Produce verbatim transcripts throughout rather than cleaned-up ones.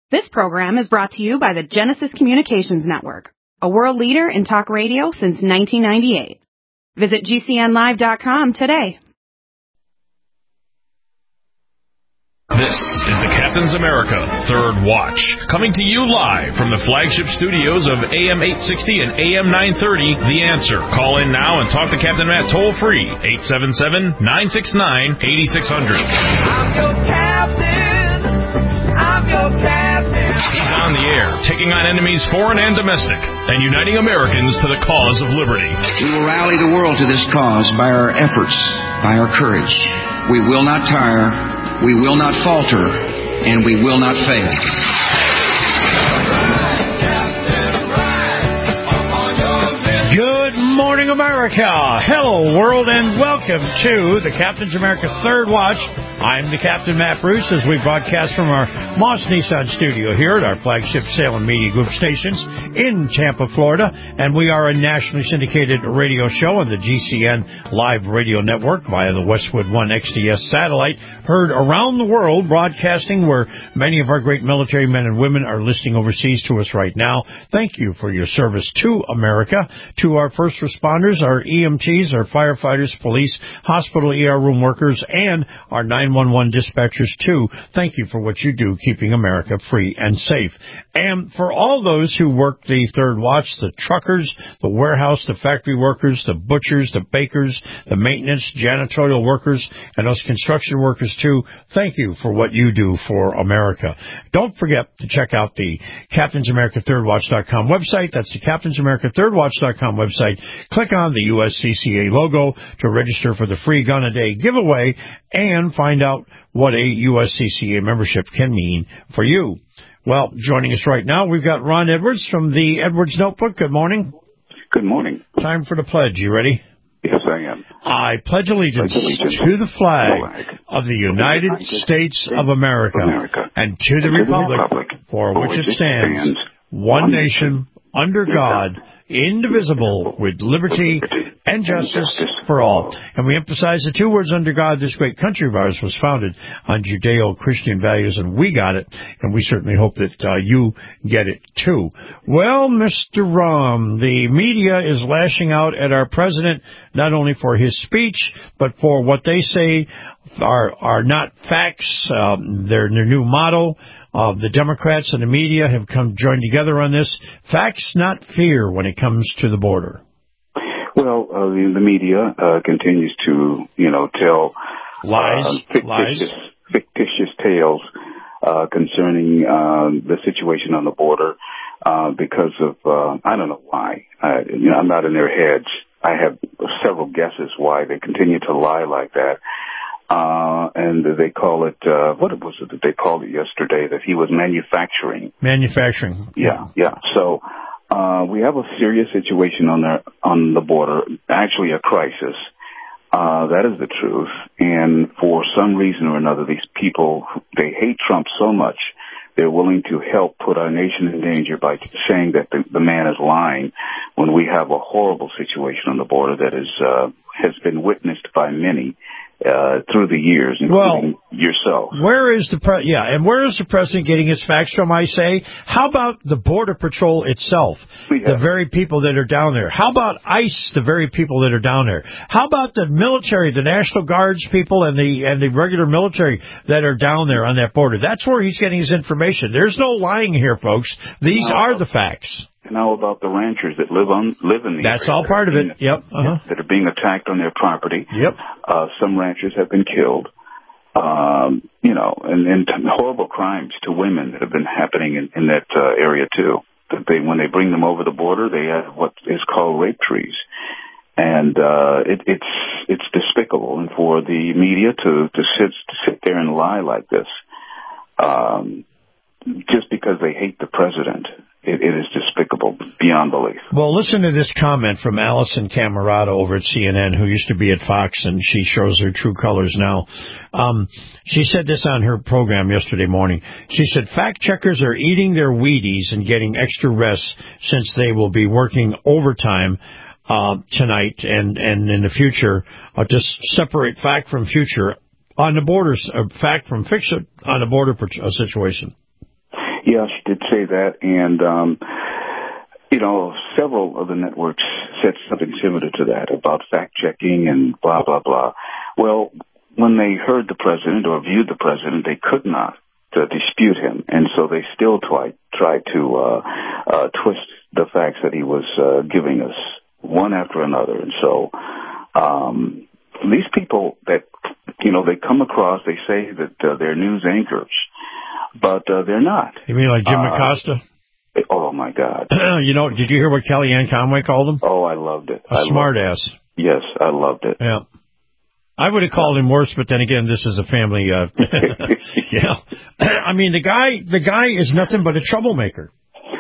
This program is brought to you by the Genesis Communications Network, a world leader in talk radio since nineteen ninety-eight. Visit G C N live dot com today. This is the Captain's America Third Watch, coming to you live from the flagship studios of A M eight sixty and A M nine thirty, The Answer. Call in now and talk to Captain Matt toll-free, eight seven seven, nine six nine, eight six zero zero. I'm your captain. I'm your captain. He's on the air, taking on enemies foreign and domestic, and uniting Americans to the cause of liberty. We will rally the world to this cause by our efforts, by our courage. We will not tire. We will not falter, and we will not fail. Good morning, America. Hello, world, and welcome to the Captain's America Third Watch. I'm the Captain, Matt Bruce, as we broadcast from our Moss Nissan studio here at our flagship Salem Media Group stations in Tampa, Florida. And we are a nationally syndicated radio show on the G C N Live Radio Network via the Westwood One X D S satellite, heard around the world, broadcasting where many of our great military men and women are listening overseas to us right now. Thank you for your service to America, to our first responders, our E M Ts, our firefighters, police, hospital E R room workers, and our nine one one dispatchers, too. Thank you for what you do, keeping America free and safe. And for all those who work the Third Watch, the truckers, the warehouse, the factory workers, the butchers, the bakers, the maintenance, janitorial workers, and those construction workers, too, thank you for what you do for America. Don't forget to check out the Captains America Third Watch dot com website. That's the Captains America Third Watch dot com website. Click on the U S C C A logo to register for the free Gun a Day giveaway and find out what a U S C C A membership can mean for you. Well, joining us right now, we've got Ron Edwards from the Edwards Notebook. Good morning. Good morning. Time for the pledge. You ready? Yes, I am. I pledge allegiance, pledge allegiance to the flag, flag of the United, United States, States of America, America and to the, and republic, the republic for, for which it stands, stands one nation, under God, indivisible, with liberty and justice for all. And we emphasize the two words, under God. This great country of ours was founded on Judeo-Christian values, and we got it, and we certainly hope that uh, you get it too. Well, Mister Rom, the media is lashing out at our president, not only for his speech, but for what they say are are not facts. Um, their, their new motto. Uh, the Democrats and the media have come joined together on this. Facts, not fear, when it comes to the border. Well, uh, the, the media uh, continues to, you know, tell lies, uh, fictitious, lies. fictitious tales uh, concerning uh, the situation on the border uh, because of uh, I don't know why. I, you know, I'm not in their heads. I have several guesses why they continue to lie like that. Uh, and they call it, uh, what was it that they called it yesterday, that he was manufacturing? Manufacturing. Yeah, yeah. So, uh, we have a serious situation on the, on the border, actually a crisis. Uh, that is the truth. And for some reason or another, these people, they hate Trump so much, they're willing to help put our nation in danger by saying that the, the man is lying when we have a horrible situation on the border that is, uh, has been witnessed by many. Uh, through the years, including well, yourself. Where is the pre- yeah, and where is the president getting his facts from, I say? How about the Border Patrol itself, the very people that are down there? How about ICE, the very people that are down there? How about the military, the National Guards people and the and the regular military that are down there on that border? That's where he's getting his information. There's no lying here, folks. These no. are the facts. And how about the ranchers that live on live in the That's area all part of being, it. Yep. Uh-huh. That are being attacked on their property. Yep. Uh, some ranchers have been killed. Um, you know, and, and horrible crimes to women that have been happening in, in that uh, area too. That they, when they bring them over the border, they have what is called rape trees, and uh, it, it's it's despicable. And for the media to to sit to sit there and lie like this, um, just because they hate the president. It, it is despicable beyond belief. Well, listen to this comment from Allison Camerata over at C N N, who used to be at Fox, and she shows her true colors now. Um, she said this on her program yesterday morning. She said, fact checkers are eating their Wheaties and getting extra rest since they will be working overtime uh, tonight and, and in the future. Uh, just separate fact from future on the border, uh, fact from fiction on the border situation. Yeah, she did say that, and, um, you know, several of the networks said something similar to that about fact-checking and blah, blah, blah. Well, when they heard the president or viewed the president, they could not uh, dispute him, and so they still tried, tried to uh, uh, twist the facts that he was uh, giving us one after another. And so um, these people that, you know, they come across, they say that uh, they're news anchors, but uh, they're not. You mean like Jim uh, Acosta? Oh, my God. You know, did you hear what Kellyanne Conway called him? Oh, I loved it. A smart ass. Yes, I loved it. Yeah. I would have called him worse, but then again, this is a family, uh, you know. I mean, the guy, the guy is nothing but a troublemaker.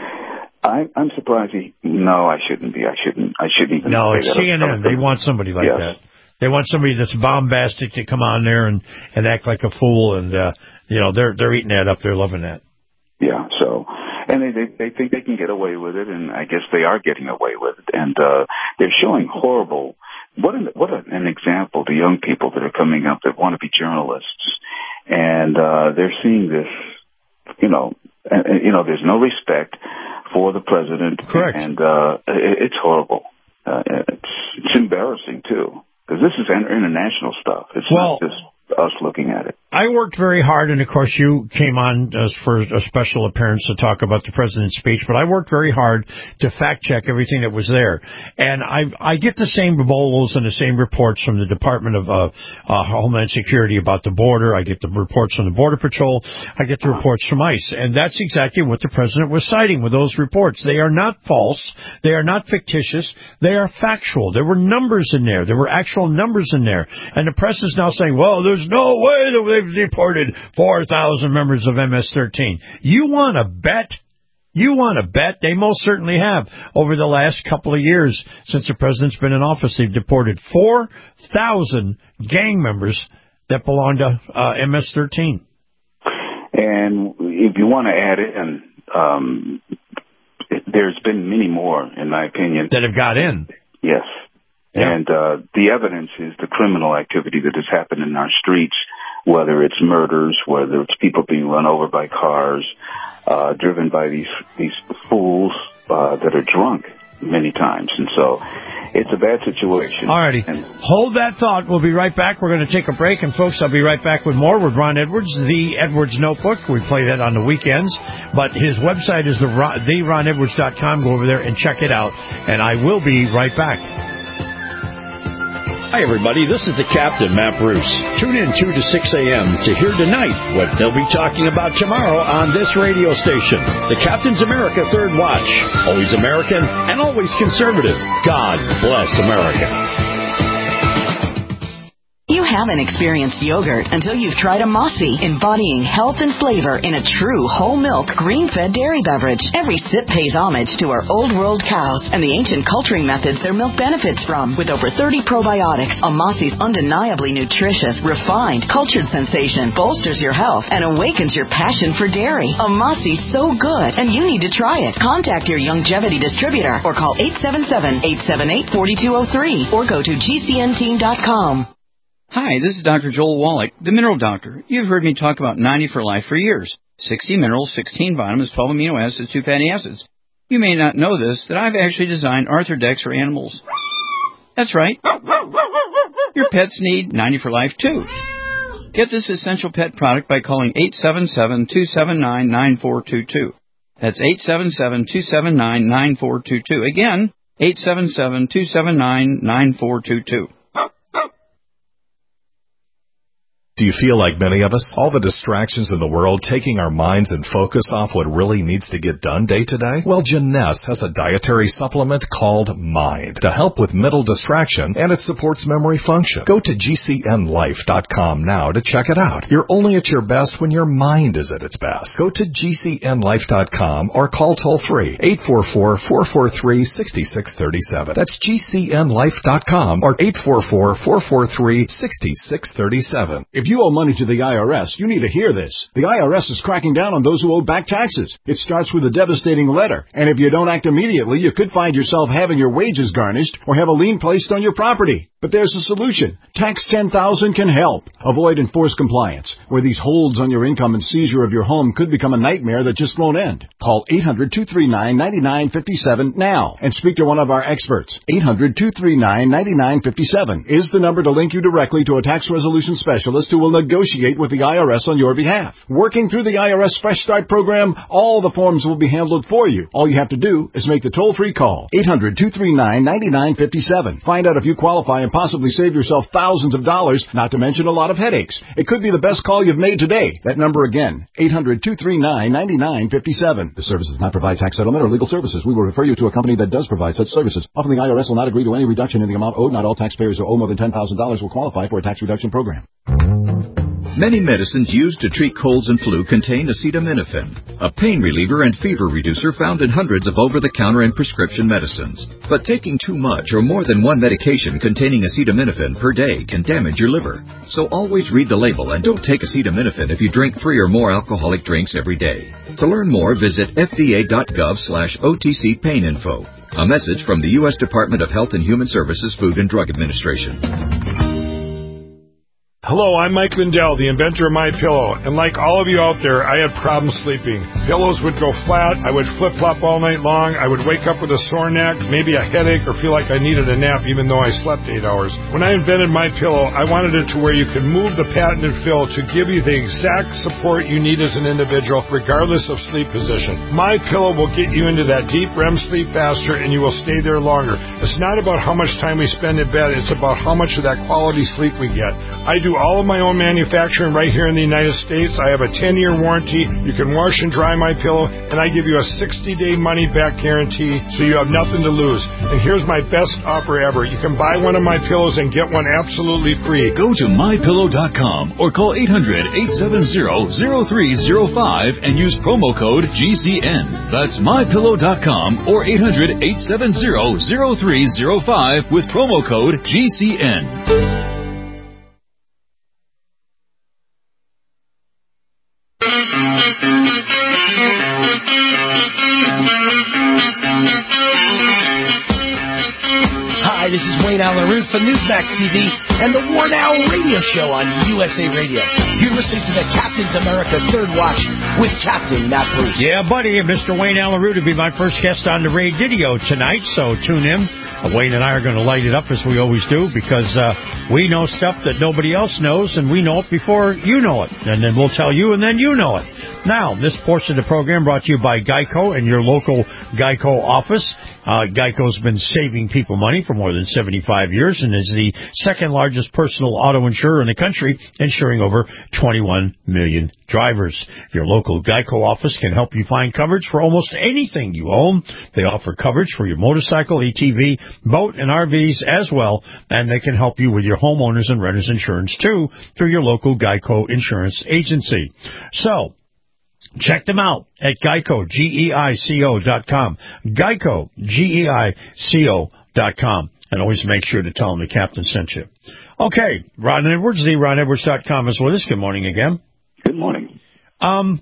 I, I'm surprised he, no, I shouldn't be. I shouldn't, I shouldn't even No, say it's that. C N N. They want somebody like yes. that. They want somebody that's bombastic to come on there and, and act like a fool, and, uh, you know, they're, they're eating that up. They're loving that. Yeah, so, and they, they, they think they can get away with it, and I guess they are getting away with it, and, uh, they're showing horrible, what an, what an example to young people that are coming up that want to be journalists, and, uh, they're seeing this, you know, and, you know, there's no respect for the president. Correct. And, uh, it, it's horrible. Uh, it's, it's embarrassing too, because this is international stuff. It's well, not just us looking at it. I worked very hard, and of course you came on as for a special appearance to talk about the president's speech, but I worked very hard to fact check everything that was there. And I I get the same bolos and the same reports from the Department of uh, uh, Homeland Security about the border. I get the reports from the Border Patrol. I get the reports from ICE. And that's exactly what the president was citing with those reports. They are not false. They are not fictitious. They are factual. There were numbers in there. There were actual numbers in there. And the press is now saying, well, there's no way that they've deported four thousand members of M S thirteen. You want to bet? You want to bet? They most certainly have. Over the last couple of years, since the president's been in office, they've deported four thousand gang members that belong to uh, M S thirteen. And if you want to add in, um, there's been many more, in my opinion. That have got in. Yes. Yeah. And uh, the evidence is the criminal activity that has happened in our streets, whether it's murders, whether it's people being run over by cars, uh, driven by these these fools uh, that are drunk many times. And so it's a bad situation. All righty. And hold that thought. We'll be right back. We're going to take a break. And, folks, I'll be right back with more with Ron Edwards, The Edwards Notebook. We play that on the weekends. But his website is the the ron edwards dot com. Go over there and check it out. And I will be right back. Hi, everybody. This is the Captain, Matt Bruce. Tune in two to six a.m. to hear tonight what they'll be talking about tomorrow on this radio station. The Captain's America Third Watch. Always American and always conservative. God bless America. You haven't experienced yogurt until you've tried a Mossy, embodying health and flavor in a true whole milk, grain-fed dairy beverage. Every sip pays homage to our old world cows and the ancient culturing methods their milk benefits from. With over thirty probiotics, a Mossy's undeniably nutritious, refined, cultured sensation bolsters your health and awakens your passion for dairy. A Mossy's so good, and you need to try it. Contact your Youngevity distributor or call eight seven seven, eight seven eight, four two zero three or go to G C N team dot com. Hi, this is Doctor Joel Wallach, the Mineral Doctor. You've heard me talk about ninety for Life for years. sixty minerals, sixteen vitamins, twelve amino acids, two fatty acids. You may not know this, that I've actually designed Arthrodex for animals. That's right. Your pets need ninety for Life, too. Get this essential pet product by calling eight seven seven, two seven nine, nine four two two. That's eight seven seven, two seven nine, nine four two two. Again, eight seven seven, two seven nine, nine four two two. Do you feel like many of us? All the distractions in the world taking our minds and focus off what really needs to get done day to day? Well, Jeunesse has a dietary supplement called Mind to help with mental distraction, and it supports memory function. Go to G C N life dot com now to check it out. You're only at your best when your mind is at its best. Go to G C N life dot com or call toll-free eight four four, four four three, six six three seven. That's G C N life dot com or eight four four, four four three, six six three seven. If you owe money to the I R S, you need to hear this. The I R S is cracking down on those who owe back taxes. It starts with a devastating letter, and if you don't act immediately, you could find yourself having your wages garnished or have a lien placed on your property. But there's a solution. Tax ten thousand can help. Avoid enforced compliance, where these holds on your income and seizure of your home could become a nightmare that just won't end. Call eight hundred, two three nine, nine nine five seven now and speak to one of our experts. eight hundred, two three nine, nine nine five seven is the number to link you directly to a tax resolution specialist who will negotiate with the I R S on your behalf. Working through the I R S Fresh Start program, all the forms will be handled for you. All you have to do is make the toll-free call. eight hundred, two three nine, nine nine five seven. Find out if you qualify and possibly save yourself thousands of dollars, not to mention a lot of headaches. It could be the best call you've made today. That number again, eight hundred, two three nine, nine nine five seven. The service does not provide tax settlement or legal services. We will refer you to a company that does provide such services. Often the I R S will not agree to any reduction in the amount owed. Not all taxpayers who owe more than ten thousand dollars will qualify for a tax reduction program. Many medicines used to treat colds and flu contain acetaminophen, a pain reliever and fever reducer found in hundreds of over-the-counter and prescription medicines. But taking too much or more than one medication containing acetaminophen per day can damage your liver. So always read the label and don't take acetaminophen if you drink three or more alcoholic drinks every day. To learn more, visit fda.gov slash OTC pain info. A message from the U S Department of Health and Human Services Food and Drug Administration. Hello, I'm Mike Lindell, the inventor of MyPillow, and like all of you out there, I had problems sleeping. Pillows would go flat, I would flip-flop all night long, I would wake up with a sore neck, maybe a headache, or feel like I needed a nap even though I slept eight hours. When I invented MyPillow, I wanted it to where you could move the patented fill to give you the exact support you need as an individual, regardless of sleep position. MyPillow will get you into that deep R E M sleep faster, and you will stay there longer. It's not about how much time we spend in bed, it's about how much of that quality sleep we get. I do all of my own manufacturing right here in the United States. I have a ten-year warranty. You can wash and dry my pillow, and I give you a sixty-day money-back guarantee, so you have nothing to lose. And here's my best offer ever. You can buy one of my pillows and get one absolutely free. Go to my pillow dot com or call eight hundred, eight seven zero, zero three zero five and use promo code G C N. That's my pillow dot com or eight hundred, eight seven zero, zero three zero five with promo code G C N. Hi, this is Wayne Allen Root for Newsmax T V and the War Now radio show on U S A Radio. You're listening to the Captain's America Third Watch with Captain Matt Bruce. Yeah, buddy, Mister Wayne Allen Root will be my first guest on the radio tonight, so tune in. Uh, Wayne and I are going to light it up as we always do because uh, we know stuff that nobody else knows, and we know it before you know it. And then we'll tell you, and then you know it. Now, this portion of the program brought to you by Geico and your local Geico office. Uh, Geico's been saving people money for more than seventy-five years and is the second largest personal auto insurer in the country, insuring over twenty-one million drivers. Your local Geico office can help you find coverage for almost anything you own. They offer coverage for your motorcycle, A T V, boat, and R Vs as well, and they can help you with your homeowners and renters insurance too through your local Geico insurance agency. So, check them out at Geico, G E I C O dot com. Geico, G E I C O dot com. And always make sure to tell them the captain sent you. Okay, Ron Edwards, the ron edwards dot com is with us. Good morning again. Good morning. Um,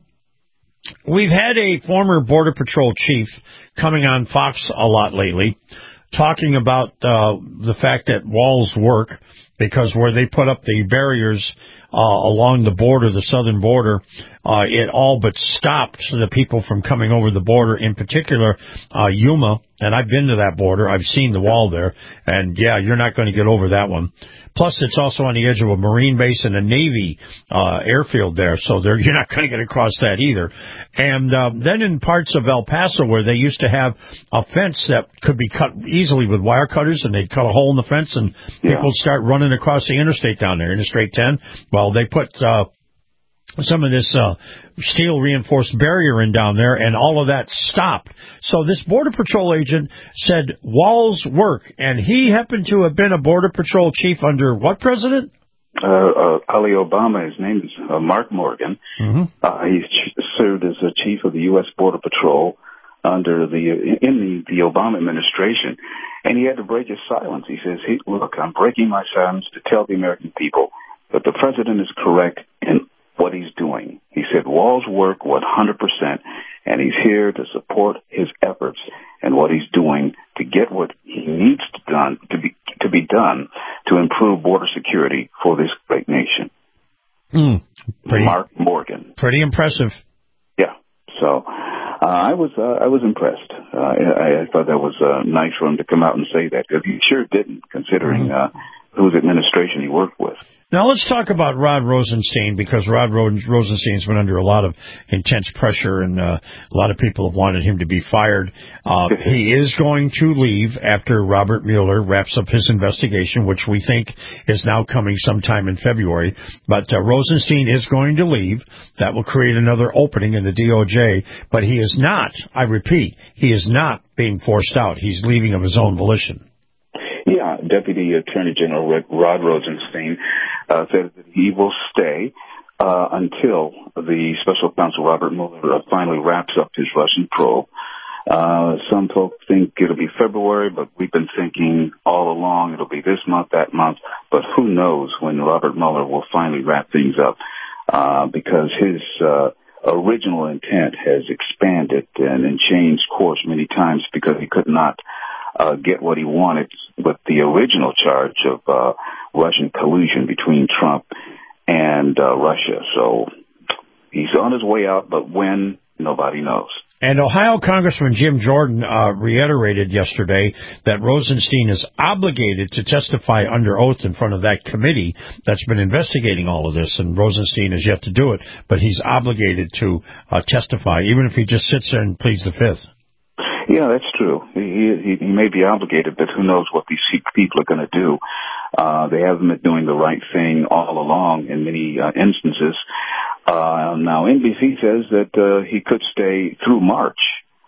we've had a former Border Patrol chief coming on Fox a lot lately, talking about uh, the fact that walls work because where they put up the barriers uh, along the border, the southern border, uh, it all but stopped the people from coming over the border, in particular uh, Yuma. And I've been to that border. I've seen the wall there. And, yeah, you're not going to get over that one. Plus, it's also on the edge of a Marine base and a Navy uh, airfield there, so there, you're not going to get across that either. And uh, then in parts of El Paso where they used to have a fence that could be cut easily with wire cutters, and they'd cut a hole in the fence, and yeah. people would start running across the interstate down there, Interstate ten. Well, they put uh, some of this uh, steel-reinforced barrier in down there, and all of that stopped. So this Border Patrol agent said walls work, and he happened to have been a Border Patrol chief under what president? Uh, uh, Ali Obama. His name is uh, Mark Morgan. Mm-hmm. Uh, he's ch- served as the chief of the U S Border Patrol under the in the, the Obama administration, and he had to break his silence. He says, hey, look, I'm breaking my silence to tell the American people that the president is correct in what he's doing. He said walls work one hundred percent, and he's here to support his efforts and what he's doing to get what he needs to done to be to be done to improve border security for this great nation. Mm, pretty, Mark Morgan. Pretty impressive. Yeah. So uh, I was uh, I was impressed. Uh, I, I thought that was uh, nice for him to come out and say that, because he sure didn't, considering uh, whose administration he worked with. Now let's talk about Rod Rosenstein, because Rod Rosenstein's been under a lot of intense pressure, and uh, a lot of people have wanted him to be fired. Uh, he is going to leave after Robert Mueller wraps up his investigation, which we think is now coming sometime in February. But uh, Rosenstein is going to leave. That will create another opening in the D O J. But he is not, I repeat, he is not being forced out. He's leaving of his own volition. Yeah, Deputy Attorney General Rod Rosenstein uh, says that he will stay uh, until the special counsel Robert Mueller uh, finally wraps up his Russian probe. Uh, some folks think it'll be February, but we've been thinking all along it'll be this month, that month. But who knows when Robert Mueller will finally wrap things up, uh, because his uh, original intent has expanded and, and changed course many times, because he could not Uh, get what he wanted with the original charge of uh, Russian collusion between Trump and uh, Russia. So he's on his way out, but when, nobody knows. And Ohio Congressman Jim Jordan uh, reiterated yesterday that Rosenstein is obligated to testify under oath in front of that committee that's been investigating all of this, and Rosenstein has yet to do it, but he's obligated to uh, testify, even if he just sits there and pleads the fifth. Yeah, that's true. He, he, he may be obligated, but who knows what these people are going to do. Uh, they haven't been doing the right thing all along in many uh, instances. Uh, now, N B C says that uh, he could stay through March,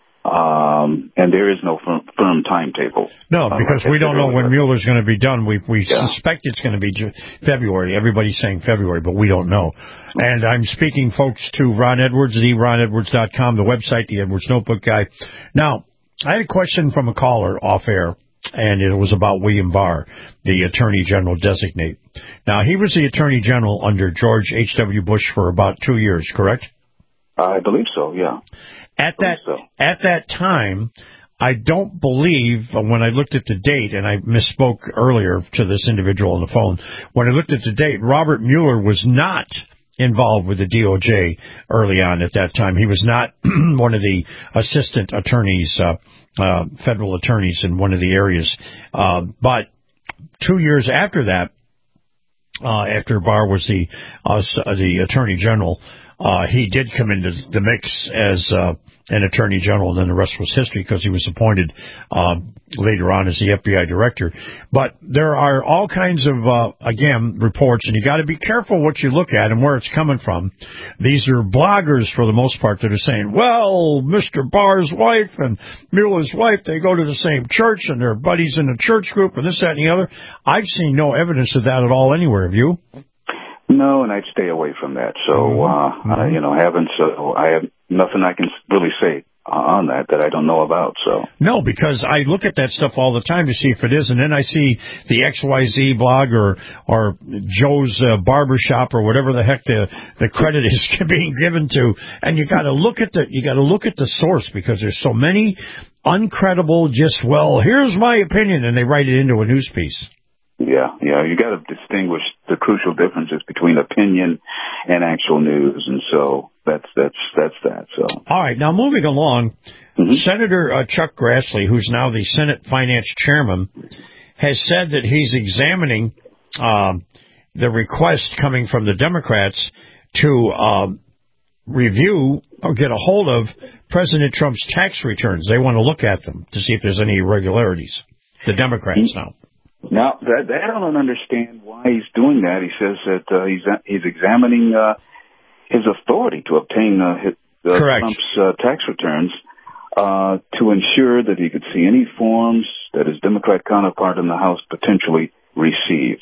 um, and there is no firm, firm timetable. No, because uh, like we don't know when Mueller's going to be done. We we yeah. suspect it's going to be February. Everybody's saying February, but we don't know. And I'm speaking, folks, to Ron Edwards, the ron edwards dot com, the website, the Edwards Notebook guy. Now, I had a question from a caller off air, and it was about William Barr, the Attorney General designate. Now, he was the Attorney General under George H W. Bush for about two years, correct? I believe so, yeah. At that so. At that time, I don't believe, when I looked at the date, and I misspoke earlier to this individual on the phone, when I looked at the date, Robert Mueller was not involved with the D O J early on at that time. He was not one of the assistant attorneys, uh, uh, federal attorneys in one of the areas. Uh, but two years after that, uh, after Barr was the, uh, the Attorney General, uh, he did come into the mix as, uh, an attorney general, and then the rest was history, because he was appointed uh, later on as the F B I director. But there are all kinds of, uh, again, reports, and you got to be careful what you look at and where it's coming from. These are bloggers, for the most part, that are saying, well, Mister Barr's wife and Mueller's wife, they go to the same church, and they're buddies in a church group, and this, that, and the other. I've seen no evidence of that at all anywhere. Have you? No, and I'd stay away from that. So, uh, mm-hmm. uh, you know, I haven't, so I have nothing I can really say on that that I don't know about. So no, because I look at that stuff all the time to see if it is, and then I see the X Y Z blog or or Joe's uh, barbershop or whatever the heck the the credit is being given to, and you got to look at the you got to look at the source, because there's so many uncredible, just, well, here's my opinion, and they write it into a news piece. Yeah, yeah, you got to distinguish the crucial differences between opinion and actual news, and so that's that's that's that. So, all right, now moving along, mm-hmm. Senator uh, Chuck Grassley, who's now the Senate Finance Chairman, has said that he's examining um, the request coming from the Democrats to um, review or get a hold of President Trump's tax returns. They want to look at them to see if there's any irregularities. The Democrats now. Now, that, that I don't understand why he's doing that. He says that uh, he's he's examining uh, his authority to obtain uh, his, uh, Trump's uh, tax returns uh, to ensure that he could see any forms that his Democrat counterpart in the House potentially receives.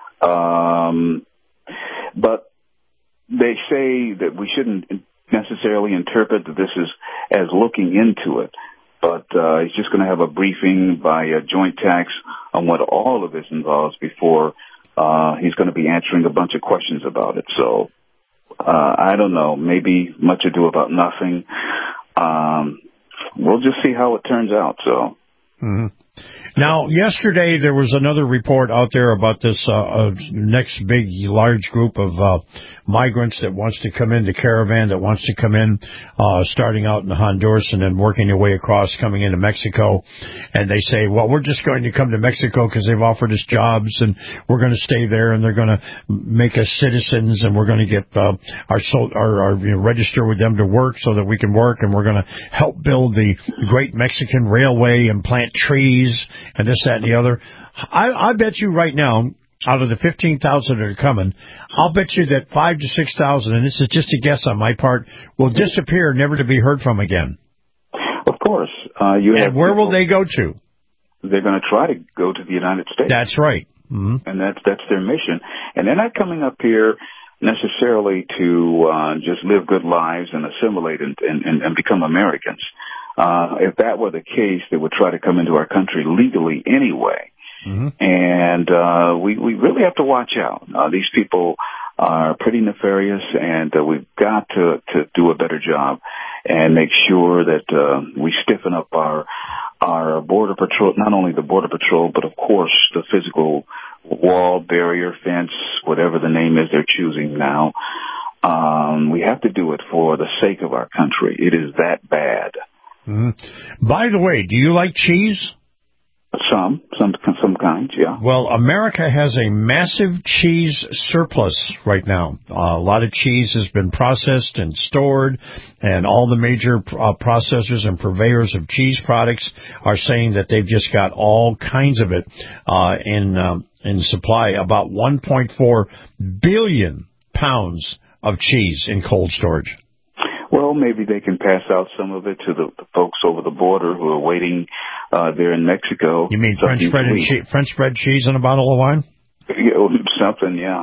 Um, but they say that we shouldn't necessarily interpret that this is as looking into it. But uh, he's just going to have a briefing by a joint tax on what all of this involves before uh, he's going to be answering a bunch of questions about it. So uh, I don't know, maybe much ado about nothing. Um, we'll just see how it turns out. So. Mm-hmm. Now, yesterday there was another report out there about this uh, uh, next big, large group of uh, migrants that wants to come in, the caravan that wants to come in, uh, starting out in Honduras and then working their way across, coming into Mexico. And they say, well, we're just going to come to Mexico because they've offered us jobs, and we're going to stay there, and they're going to make us citizens, and we're going to get uh, our, so, our, our you know, register with them to work so that we can work, and we're going to help build the Great Mexican Railway and plant trees and this, that, and the other. I, I bet you right now, out of the fifteen thousand that are coming, I'll bet you that five to six thousand, and this is just a guess on my part, will disappear, never to be heard from again. Of course. Uh, you and have where people, will they go to? They're going to try to go to the United States. That's right. Mm-hmm. And that's, that's their mission. And they're not coming up here necessarily to uh, just live good lives and assimilate and, and, and become Americans. Uh, if that were the case, they would try to come into our country legally anyway. Mm-hmm. And uh, we, we really have to watch out. Uh, these people are pretty nefarious, and uh, we've got to, to do a better job and make sure that uh, we stiffen up our our border patrol, not only the border patrol, but, of course, the physical wall, barrier, fence, whatever the name is they're choosing now. Um, we have to do it for the sake of our country. It is that bad. Mm-hmm. By the way, do you like cheese? Some, some, some kinds, yeah. Well, America has a massive cheese surplus right now. Uh, a lot of cheese has been processed and stored, and all the major uh, processors and purveyors of cheese products are saying that they've just got all kinds of it uh, in um, in supply. About one point four billion pounds of cheese in cold storage. Well, maybe they can pass out some of it to the, the folks over the border who are waiting uh, there in Mexico. You mean French bread and che- French bread cheese and a bottle of wine? Yeah, something, yeah.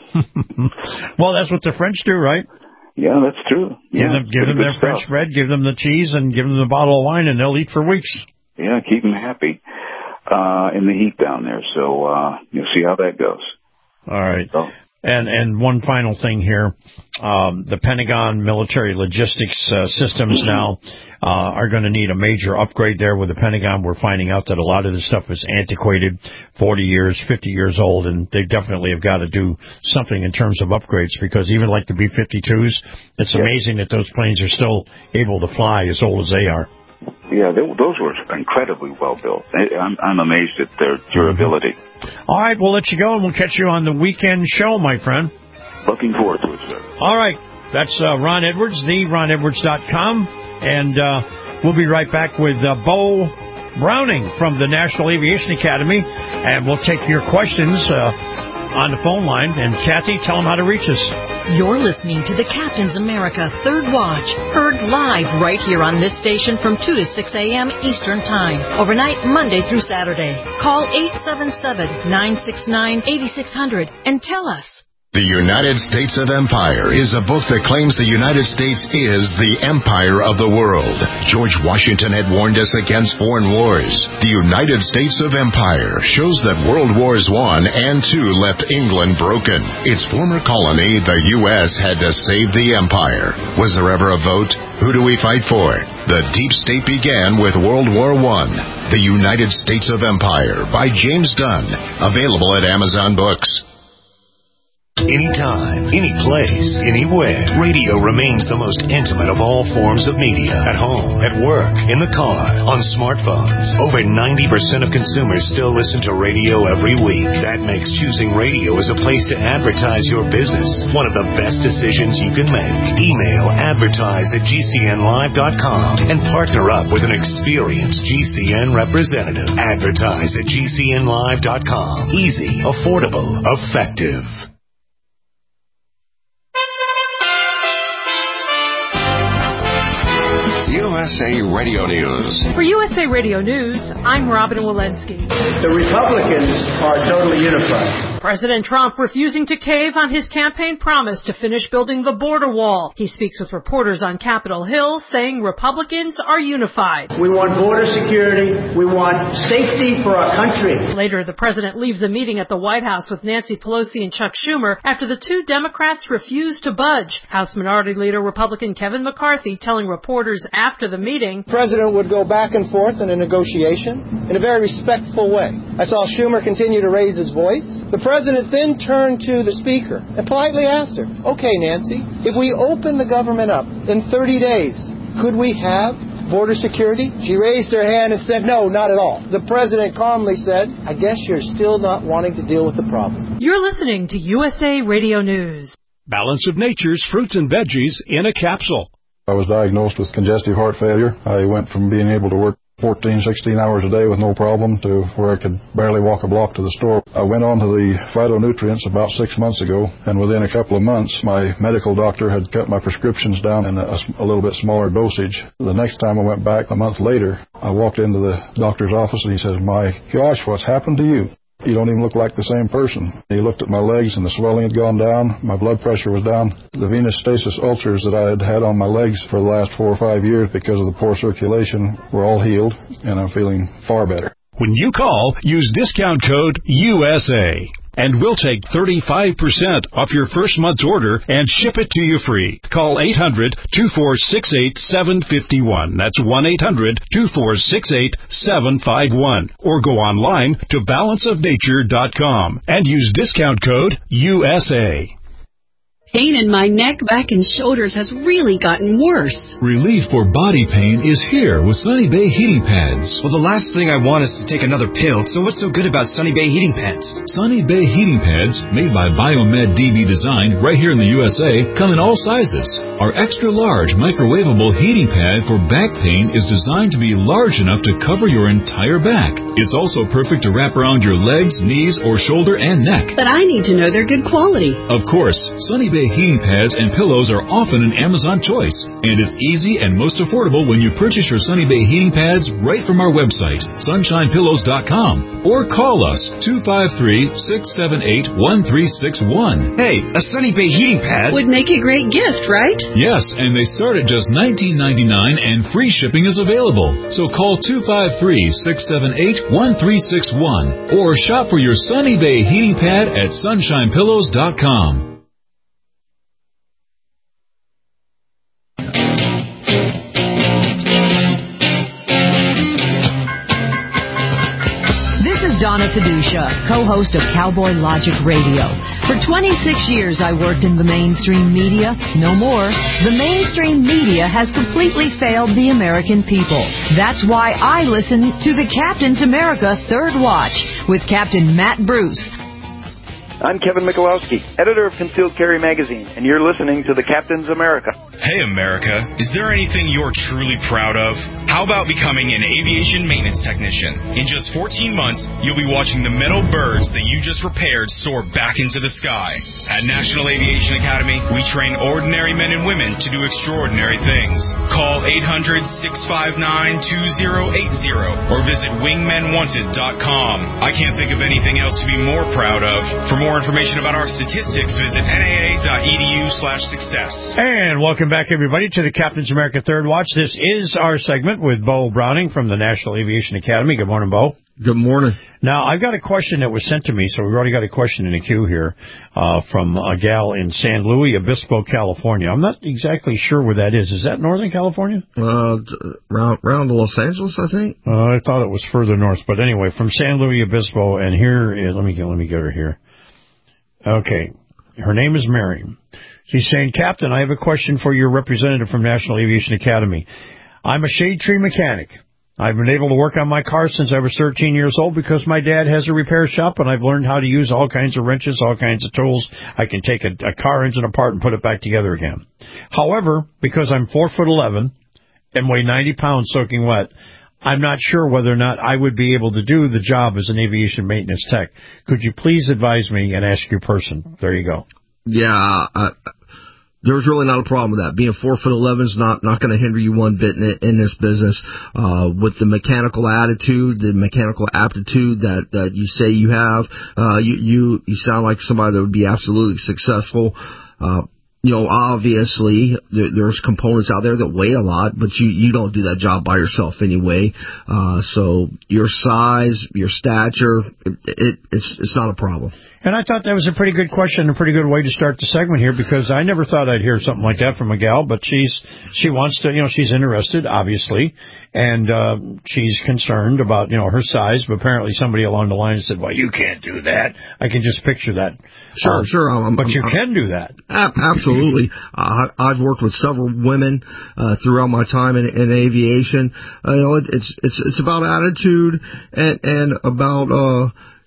Well, that's what the French do, right? Yeah, that's true. Give yeah, them, give them their stuff. French bread, give them the cheese, and give them the bottle of wine, and they'll eat for weeks. Yeah, keep them happy uh, in the heat down there. So uh, you'll see how that goes. All right. So, And and one final thing here, um, the Pentagon military logistics uh, systems now uh, are going to need a major upgrade there with the Pentagon. We're finding out that a lot of this stuff is antiquated, forty years, fifty years old, and they definitely have got to do something in terms of upgrades, because even like the B fifty-twos, it's yeah. amazing that those planes are still able to fly as old as they are. Yeah, they, those were incredibly well built. I'm, I'm amazed at their durability. All right, we'll let you go, and we'll catch you on the weekend show, my friend. Looking forward to it, sir. All right, that's uh, Ron Edwards, the ron edwards dot com, and uh, we'll be right back with uh, Bo Browning from the National Aviation Academy, and we'll take your questions uh, on the phone line. And Kathy, tell them how to reach us. You're listening to the Captain's America Third Watch, heard live right here on this station from two to six a.m. Eastern Time, overnight Monday through Saturday. Call eight seven seven, nine six nine, eight six zero zero and tell us. The United States of Empire is a book that claims the United States is the empire of the world. George Washington had warned us against foreign wars. The United States of Empire shows that World Wars One and Two left England broken. Its former colony, the U S, had to save the empire. Was there ever a vote? Who do we fight for? The deep state began with World War One. The United States of Empire by James Dunn. Available at Amazon Books. Anytime, any place, anywhere, radio remains the most intimate of all forms of media. At home, at work, in the car, on smartphones. Over ninety percent of consumers still listen to radio every week. That makes choosing radio as a place to advertise your business one of the best decisions you can make. Email advertise at g c n live dot com and partner up with an experienced G C N representative. Advertise at g c n live dot com. Easy, affordable, effective. U S A Radio News. For U S A Radio News, I'm Robin Walensky. The Republicans are totally unified. President Trump refusing to cave on his campaign promise to finish building the border wall. He speaks with reporters on Capitol Hill, saying Republicans are unified. We want border security. We want safety for our country. Later, the president leaves a meeting at the White House with Nancy Pelosi and Chuck Schumer after the two Democrats refuse to budge. House Minority Leader Republican Kevin McCarthy telling reporters after the meeting, the president would go back and forth in a negotiation in a very respectful way. I saw Schumer continue to raise his voice. The president then turned to the speaker and politely asked her, okay, Nancy, if we open the government up in thirty days, could we have border security? She raised her hand and said, no, not at all. The president calmly said, I guess you're still not wanting to deal with the problem. You're listening to U S A Radio News. Balance of Nature's fruits and veggies in a capsule. I was diagnosed with congestive heart failure. I went from being able to work fourteen, sixteen hours a day with no problem to where I could barely walk a block to the store. I went on to the phytonutrients about six months ago, and within a couple of months, my medical doctor had cut my prescriptions down in a, a little bit smaller dosage. The next time I went back, a month later, I walked into the doctor's office and he says, my gosh, what's happened to you? You don't even look like the same person. He looked at my legs and the swelling had gone down. My blood pressure was down. The venous stasis ulcers that I had had on my legs for the last four or five years because of the poor circulation were all healed, and I'm feeling far better. When you call, use discount code U S A. And we'll take thirty-five percent off your first month's order and ship it to you free. Call eight hundred, two four six eight, seven five one. That's one eight hundred, two four six eight, seven five one. Or go online to balance of nature dot com and use discount code U S A. Pain in my neck, back, and shoulders has really gotten worse. Relief for body pain is here with Sunny Bay Heating Pads. Well, the last thing I want is to take another pill, so what's so good about Sunny Bay Heating Pads? Sunny Bay Heating Pads, made by Biomed D B Design right here in the U S A, come in all sizes. Our extra-large microwavable heating pad for back pain is designed to be large enough to cover your entire back. It's also perfect to wrap around your legs, knees, or shoulder and neck. But I need to know they're good quality. Of course, Sunny Bay heating pads and pillows are often an Amazon choice, and it's easy and most affordable when you purchase your Sunny Bay heating pads right from our website, sunshine pillows dot com, or call us two five three, six seven eight, one three six one. Hey, a Sunny Bay heating pad would make a great gift, right? Yes, and they start at just nineteen ninety-nine and free shipping is available. So call two five three, six seven eight, one three six one or shop for your Sunny Bay heating pad at sunshine pillows dot com. Donna Fiducia, co-host of Cowboy Logic Radio. For twenty-six years, I worked in the mainstream media. No more. The mainstream media has completely failed the American people. That's why I listen to the Captain's America Third Watch with Captain Matt Bruce. I'm Kevin Michalowski, editor of Concealed Carry Magazine, and you're listening to the Captain's America. Hey, America. Is there anything you're truly proud of? How about becoming an aviation maintenance technician? In just fourteen months, you'll be watching the metal birds that you just repaired soar back into the sky. At National Aviation Academy, we train ordinary men and women to do extraordinary things. Call eight hundred, six five nine, two zero eight zero or visit wingmen wanted dot com. I can't think of anything else to be more proud of. For more information about our statistics, visit N A A dot E D U slash success. And welcome back, everybody, to the Captain's America Third Watch. This is our segment with Bo Browning from the National Aviation Academy. Good morning, Bo. Good morning. Now, I've got a question that was sent to me, so we've already got a question in the queue here uh, from a gal in San Luis Obispo, California. I'm not exactly sure where that is. Is that Northern California? Uh, around, around Los Angeles, I think. Uh, I thought it was further north, but anyway, from San Luis Obispo, and here is, let me get, let me get her here. Okay. Her name is Mary. She's saying, Captain, I have a question for your representative from National Aviation Academy. I'm a shade tree mechanic. I've been able to work on my car since I was thirteen years old because my dad has a repair shop, and I've learned how to use all kinds of wrenches, all kinds of tools. I can take a, a car engine apart and put it back together again. However, because I'm four foot eleven and weigh ninety pounds soaking wet, I'm not sure whether or not I would be able to do the job as an aviation maintenance tech. Could you please advise me and ask your person? There you go. Yeah, I, there's really not a problem with that. Being four foot eleven is not, not going to hinder you one bit in, in this business. Uh, with the mechanical attitude, the mechanical aptitude that, that you say you have, uh, you, you, you sound like somebody that would be absolutely successful. Uh, You know, obviously, there, there's components out there that weigh a lot, but you, you don't do that job by yourself anyway. Uh, so your size, your stature, it, it, it's, it's not a problem. And I thought that was a pretty good question, a pretty good way to start the segment here, because I never thought I'd hear something like that from a gal, but she's, she wants to, you know, she's interested, obviously, and, uh, she's concerned about, you know, her size, but apparently somebody along the line said, well, you can't do that. I can just picture that. Sure, um, sure. I'm, but I'm, you I'm, can do that. Absolutely. uh, I've worked with several women, uh, throughout my time in, in aviation. Uh, you know, it, it's, it's, it's about attitude and, and about, uh,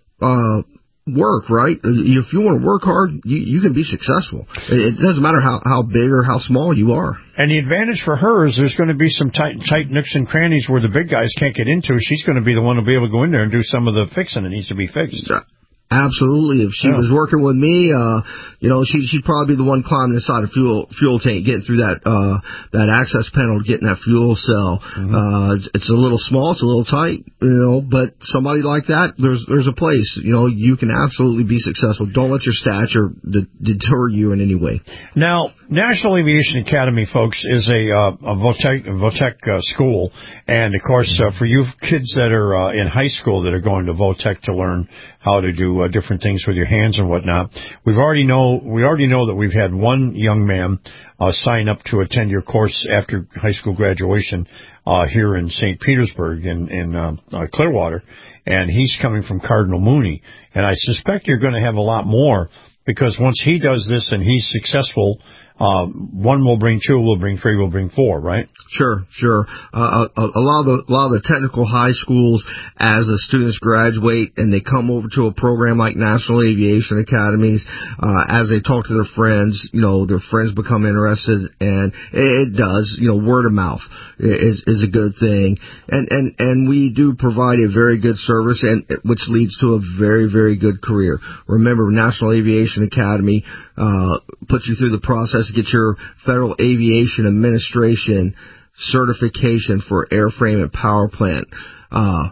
uh, work, right? If you want to work hard, you, you can be successful. It doesn't matter how, how big or how small you are. And the advantage for her is there's going to be some tight, tight nooks and crannies where the big guys can't get into. She's going to be the one to be able to go in there and do some of the fixing that needs to be fixed. Absolutely. If she yeah. was working with me, uh, you know, she, she'd probably be the one climbing inside a fuel, fuel tank, getting through that, uh, that access panel, getting that fuel cell. Mm-hmm. Uh, it's, it's a little small, it's a little tight, you know, but somebody like that, there's, there's a place, you know, you can absolutely be successful. Don't let your stature de- deter you in any way. Now, National Aviation Academy, folks, is a, uh, a Votech, a Votech uh, school. And of course, uh, for you kids that are, uh, in high school that are going to Votech to learn how to do uh, different things with your hands and whatnot. We've already know we already know that we've had one young man uh, sign up to attend your course after high school graduation uh, here in Saint Petersburg in in uh, uh, Clearwater, and he's coming from Cardinal Mooney. And I suspect you're going to have a lot more, because once he does this and he's successful, uh, one will bring two, will bring three, will bring four, right? Sure, sure. Uh, a, a lot of the, a lot of the technical high schools, as the students graduate and they come over to a program like National Aviation Academies, uh, as they talk to their friends, you know, their friends become interested, and it, it does, you know, word of mouth is, is a good thing. And, and, and we do provide a very good service, and which leads to a very, very good career. Remember, National Aviation Academy, uh, puts you through the process to get your Federal Aviation Administration certification for airframe and power plant. Uh,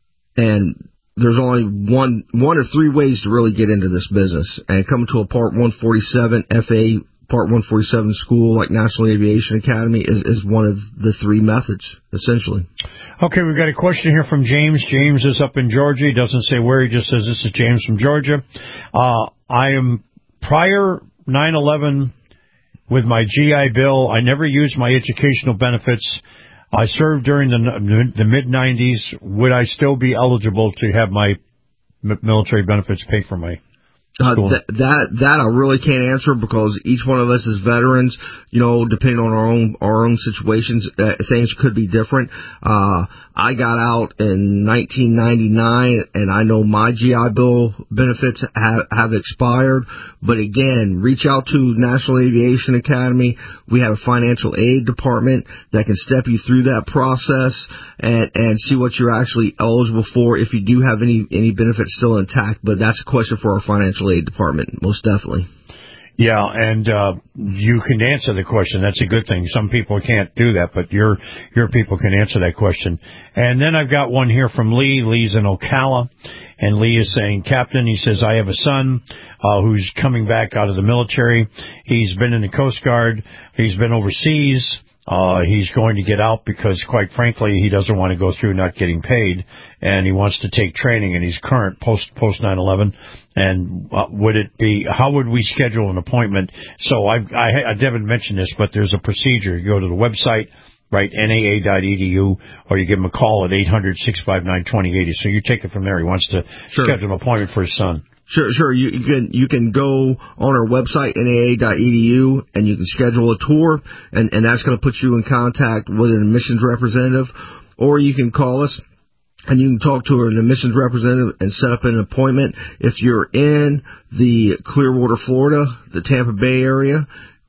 and there's only one, one or three ways to really get into this business. And coming to a Part one forty-seven F A A Part one forty-seven school like National Aviation Academy is, is one of the three methods, essentially. Okay, we've got a question here from James. James is up in Georgia. He doesn't say where. He just says, this is James from Georgia. Uh, I am prior nine eleven with my G I Bill. I never used my educational benefits. I served during the, the mid nineties. Would I still be eligible to have my military benefits pay for my Uh, th- that that I really can't answer, because each one of us is veterans. You know, depending on our own our own situations, uh, things could be different. Uh, I got out in nineteen ninety-nine, and I know my G I Bill benefits have, have expired. But again, reach out to National Aviation Academy. We have a financial aid department that can step you through that process and and see what you're actually eligible for if you do have any any benefits still intact. But that's a question for our financial aid department, most definitely. Yeah, and uh, you can answer the question. That's a good thing. Some people can't do that, but your your people can answer that question. And then I've got one here from Lee. Lee's in Ocala, and Lee is saying, Captain, he says, I have a son uh, who's coming back out of the military. He's been in the Coast Guard. He's been overseas. Uh, he's going to get out because, quite frankly, he doesn't want to go through not getting paid, and he wants to take training, and he's current post post nine eleven. And uh, would it be, how would we schedule an appointment? So I've, I, I didn't mention this, but there's a procedure. You go to the website, right, N A A dot E D U, or you give him a call at eight hundred, six five nine, two oh eight oh. So you take it from there. He wants to sure. schedule an appointment for his son. Sure, sure. You, you can you can go on our website, N A A dot E D U, and you can schedule a tour, and, and that's going to put you in contact with an admissions representative, or you can call us, and you can talk to an admissions representative and set up an appointment. If you're in the Clearwater, Florida, the Tampa Bay area,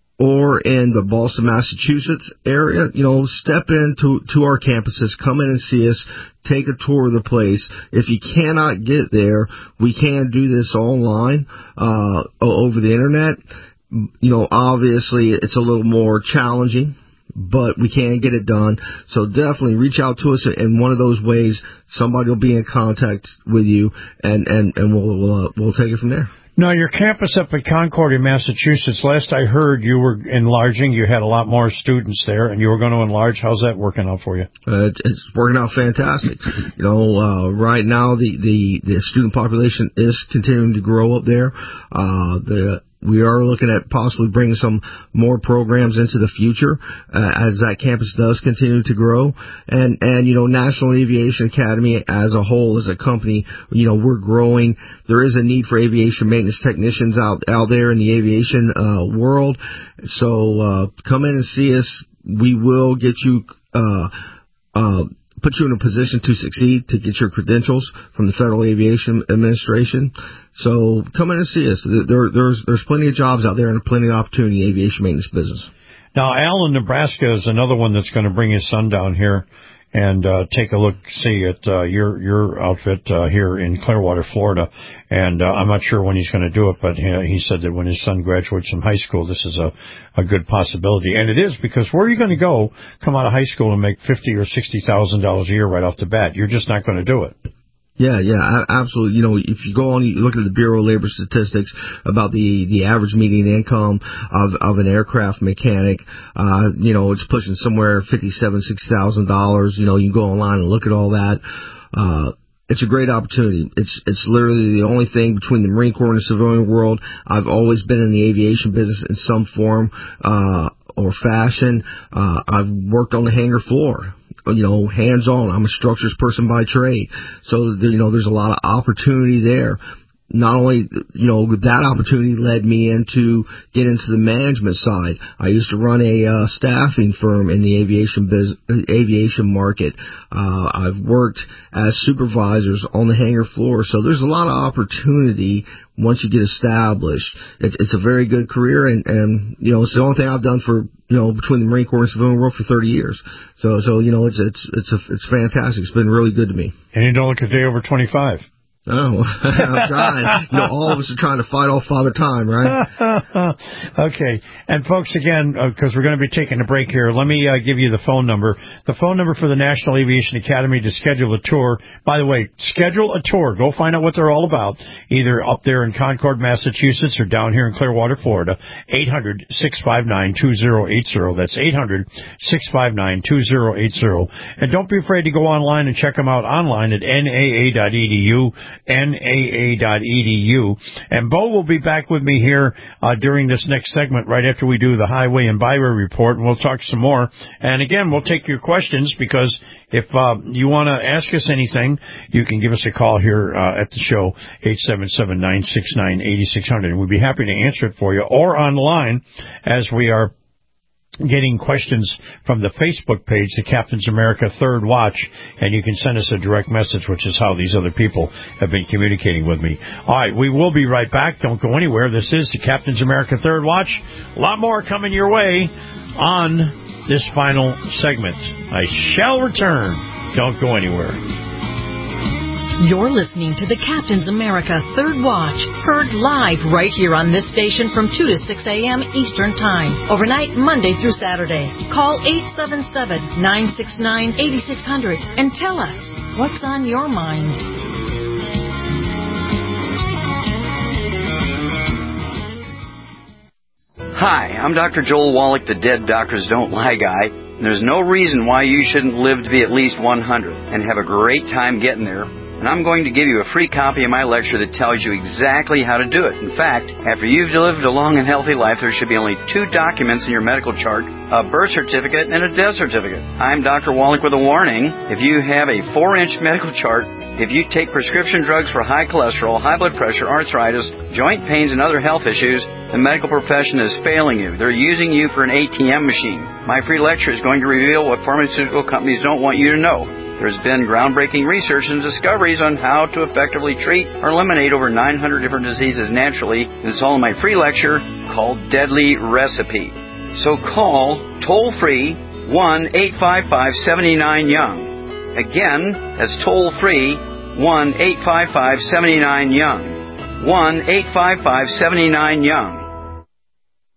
or in the Boston, Massachusetts area, you know, step into to our campuses, come in and see us, take a tour of the place. If you cannot get there, we can do this online, uh, over the internet. you know, obviously it's a little more challenging, but we can get it done. So definitely reach out to us in one of those ways. Somebody will be in contact with you, and, and, and we'll, we'll, uh, we'll take it from there. Now, your campus up at Concord in Massachusetts, last I heard you were enlarging. You had a lot more students there, and you were going to enlarge. How's that working out for you? Uh, it's working out fantastic. You know, uh, right now the, the, the student population is continuing to grow up there. Uh, the We are looking at possibly bringing some more programs into the future uh, as that campus does continue to grow. And, and, you know, National Aviation Academy as a whole, as a company, you know, we're growing. There is a need for aviation maintenance technicians out, out there in the aviation uh, world. So uh, come in and see us. We will get you uh, uh, put you in a position to succeed, to get your credentials from the Federal Aviation Administration. So come in and see us. There, there's there's plenty of jobs out there and plenty of opportunity in the aviation maintenance business. Now, Al in Nebraska is another one that's going to bring his son down here and uh, take a look, see at uh, your your outfit uh, here in Clearwater, Florida. And uh, I'm not sure when he's going to do it, but he, he said that when his son graduates from high school, this is a, a good possibility. And it is, because where are you going to go, come out of high school and make fifty thousand dollars or sixty thousand dollars a year right off the bat? You're just not going to do it. Yeah, yeah, absolutely. You know, if you go on, you look at the Bureau of Labor Statistics about the, the average median income of, of an aircraft mechanic, uh, you know, it's pushing somewhere fifty-seven thousand, sixty thousand dollars. You know, you can go online and look at all that. Uh, it's a great opportunity. It's, it's literally the only thing between the Marine Corps and the civilian world. I've always been in the aviation business in some form, uh, or fashion. Uh, I've worked on the hangar floor. You know, hands-on. I'm a structures person by trade. So, you know, there's a lot of opportunity there. Not only, you know, that opportunity led me into get into the management side. I used to run a uh, staffing firm in the aviation biz, aviation market. Uh, I've worked as supervisors on the hangar floor. So there's a lot of opportunity once you get established. It's, it's a very good career, and, and, you know, it's the only thing I've done for, you know, between the Marine Corps and civilian world for thirty years. So, so, you know, it's, it's, it's, a, it's fantastic. It's been really good to me. And you don't look a day over twenty-five. Oh, I'm trying. You know, all of us are trying to fight off Father Time, right? Okay. And folks, again, because uh, we're going to be taking a break here, let me uh, give you the phone number. The phone number for the National Aviation Academy to schedule a tour. By the way, schedule a tour. Go find out what they're all about, either up there in Concord, Massachusetts, or down here in Clearwater, Florida. eight hundred, six five nine, two zero eight zero. That's eight hundred, six five nine, two zero eight zero. And don't be afraid to go online and check them out online at N A A dot E D U. N A A dot E D U. And Bo will be back with me here uh, during this next segment right after we do the Highway and Byway Report, and we'll talk some more. And again, we'll take your questions, because if uh, you want to ask us anything, you can give us a call here uh, at the show, eight seven seven, nine six nine, eight six zero zero, and we'd be happy to answer it for you, or online as we are getting questions from the Facebook page, the Captain's America Third Watch, and you can send us a direct message, which is how these other people have been communicating with me. All right, we will be right back. Don't go anywhere. This is the Captain's America Third Watch. A lot more coming your way on this final segment. I shall return. Don't go anywhere. You're listening to the Captain's America Third Watch, heard live right here on this station from two to six a.m. Eastern Time, overnight Monday through Saturday. Call eight seven seven, nine six nine, eight six zero zero and tell us what's on your mind. Hi, I'm Doctor Joel Wallach, the Dead Doctors Don't Lie guy. And there's no reason why you shouldn't live to be at least one hundred and have a great time getting there. And I'm going to give you a free copy of my lecture that tells you exactly how to do it. In fact, after you've lived a long and healthy life, there should be only two documents in your medical chart, a birth certificate and a death certificate. I'm Doctor Wallach with a warning. If you have a four-inch medical chart, if you take prescription drugs for high cholesterol, high blood pressure, arthritis, joint pains, and other health issues, the medical profession is failing you. They're using you for an A T M machine. My free lecture is going to reveal what pharmaceutical companies don't want you to know. There's been groundbreaking research and discoveries on how to effectively treat or eliminate over nine hundred different diseases naturally. It's all in my free lecture called Deadly Recipe. So call toll-free one eight five five, seven nine, young. Again, that's toll-free one eight five five, seven nine, young. one eight five five, seven nine, young.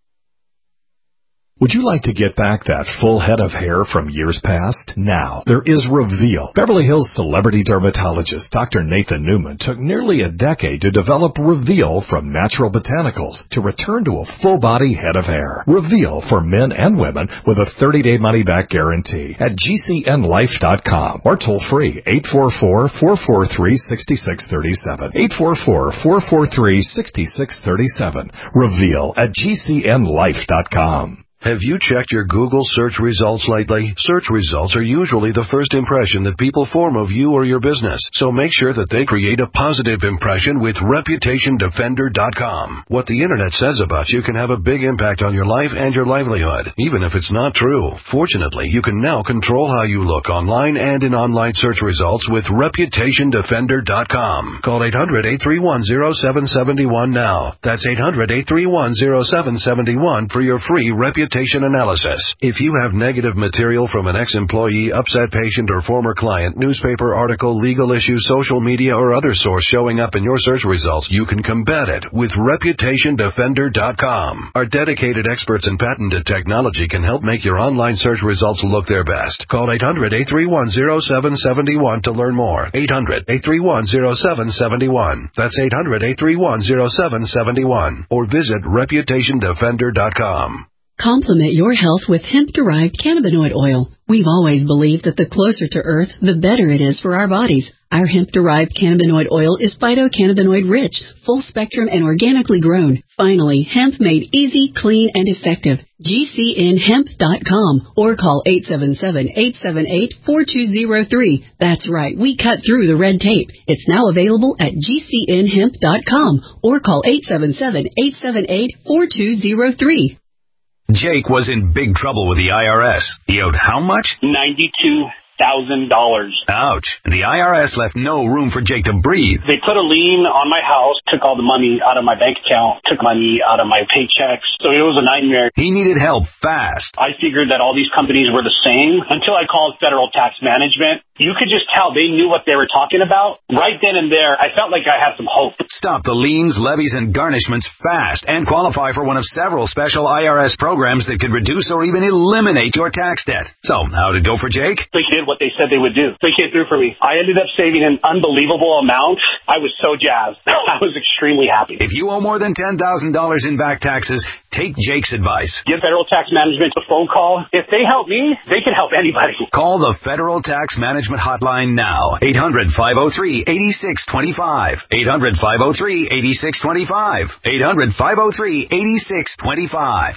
Would you like to get back that full head of hair from years past? Now, there is Reveal. Beverly Hills celebrity dermatologist Doctor Nathan Newman took nearly a decade to develop Reveal from natural botanicals to return to a full-body head of hair. Reveal for men and women with a thirty-day money-back guarantee at G C N life dot com or toll-free eight four four, four four three, six six three seven. eight four four, four four three, six six three seven. Reveal at G C N life dot com. Have you checked your Google search results lately? Search results are usually the first impression that people form of you or your business, so make sure that they create a positive impression with reputation defender dot com. What the internet says about you can have a big impact on your life and your livelihood, even if it's not true. Fortunately, you can now control how you look online and in online search results with reputation defender dot com. Call eight hundred, eight three one, zero seven seven one now. That's eight hundred, eight three one, zero seven seven one for your free reputation analysis. If you have negative material from an ex-employee, upset patient, or former client, newspaper article, legal issue, social media, or other source showing up in your search results, you can combat it with reputation defender dot com. Our dedicated experts in patented technology can help make your online search results look their best. Call eight hundred, eight three one, zero seven seven one to learn more. eight hundred, eight three one, zero seven seven one. That's eight hundred, eight three one, zero seven seven one. Or visit reputation defender dot com. Complement your health with hemp-derived cannabinoid oil. We've always believed that the closer to Earth, the better it is for our bodies. Our hemp-derived cannabinoid oil is phytocannabinoid-rich, full-spectrum, and organically grown. Finally, hemp made easy, clean, and effective. G C N hemp dot com or call eight seven seven, eight seven eight, four two zero three. That's right, we cut through the red tape. It's now available at G C N hemp dot com or call eight seven seven, eight seven eight, four two zero three. Jake was in big trouble with the I R S. He owed how much? ninety-two thousand dollars. Ouch. And the I R S left no room for Jake to breathe. They put a lien on my house, took all the money out of my bank account, took money out of my paychecks. So it was a nightmare. He needed help fast. I figured that all these companies were the same until I called Federal Tax Management. You could just tell they knew what they were talking about. Right then and there, I felt like I had some hope. Stop the liens, levies, and garnishments fast and qualify for one of several special I R S programs that could reduce or even eliminate your tax debt. So, how did it go for Jake? They did what they said they would do. They came through for me. I ended up saving an unbelievable amount. I was so jazzed. I was extremely happy. If you owe more than ten thousand dollars in back taxes, take Jake's advice. Give Federal Tax Management a phone call. If they help me, they can help anybody. Call the Federal Tax Management Hotline now. eight hundred, five oh three, eight six two five. eight hundred, five oh three, eight six two five. eight hundred, five oh three, eight six two five.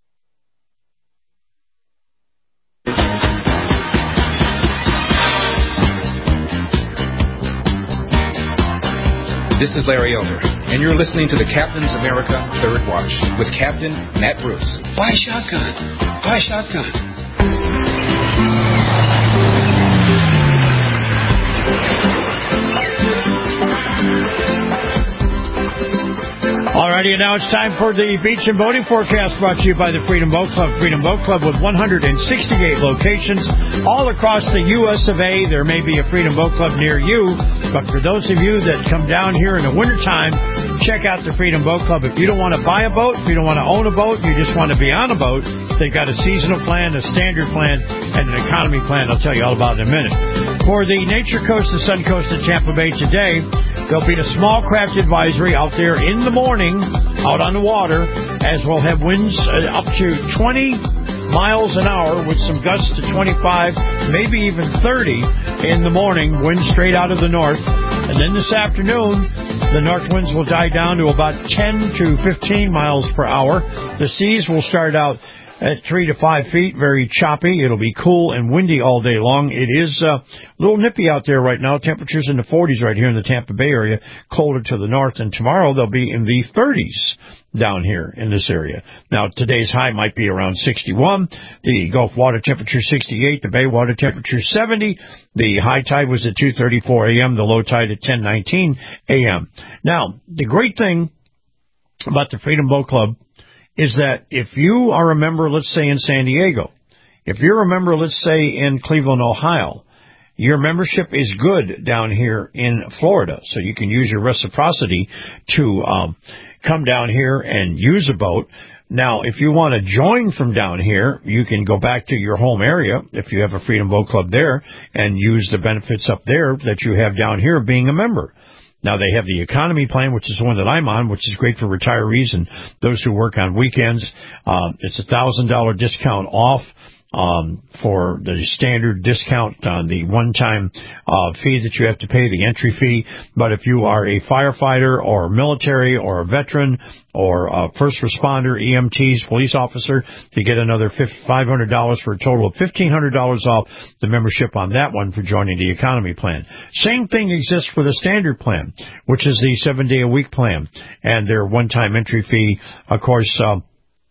This is Larry Elder, and you're listening to the Captain's America Third Watch with Captain Matt Bruce. Buy shotgun. Buy shotgun. Alrighty, and now it's time for the beach and boating forecast brought to you by the Freedom Boat Club. Freedom Boat Club with one hundred sixty-eight locations all across the U S of A. There may be a Freedom Boat Club near you, but for those of you that come down here in the wintertime, check out the Freedom Boat Club. If you don't want to buy a boat, if you don't want to own a boat, you just want to be on a boat, they've got a seasonal plan, a standard plan, and an economy plan. I'll tell you all about it in a minute. For the Nature Coast, the Sun Coast of Tampa Bay today, there'll be a small craft advisory out there in the morning, out on the water, as we'll have winds uh, up to twenty miles an hour with some gusts to twenty-five, maybe even thirty in the morning, wind straight out of the north. And then this afternoon, the north winds will die down to about ten to fifteen miles per hour. The seas will start out at three to five feet, very choppy. It'll be cool and windy all day long. It is uh, a little nippy out there right now. Temperatures in the forties right here in the Tampa Bay area, colder to the north. And tomorrow they'll be in the thirties down here in this area. Now, today's high might be around sixty-one. The Gulf water temperature sixty-eight. The Bay water temperature seventy. The high tide was at two thirty-four a.m. The low tide at ten nineteen a.m. Now, the great thing about the Freedom Boat Club is that if you are a member, let's say, in San Diego, if you're a member, let's say, in Cleveland, Ohio, your membership is good down here in Florida, so you can use your reciprocity to um, come down here and use a boat. Now, if you want to join from down here, you can go back to your home area, if you have a Freedom Boat Club there, and use the benefits up there that you have down here being a member. Now, they have the economy plan, which is the one that I'm on, which is great for retirees and those who work on weekends. Uh, it's a one thousand dollars discount off. Um, for the standard discount on the one-time uh, fee that you have to pay, the entry fee. But if you are a firefighter or military or a veteran or a first responder, E M Ts, police officer, you get another five hundred dollars for a total of fifteen hundred dollars off the membership on that one for joining the economy plan. Same thing exists for the standard plan, which is the seven-day-a-week plan, and their one-time entry fee, of course, uh,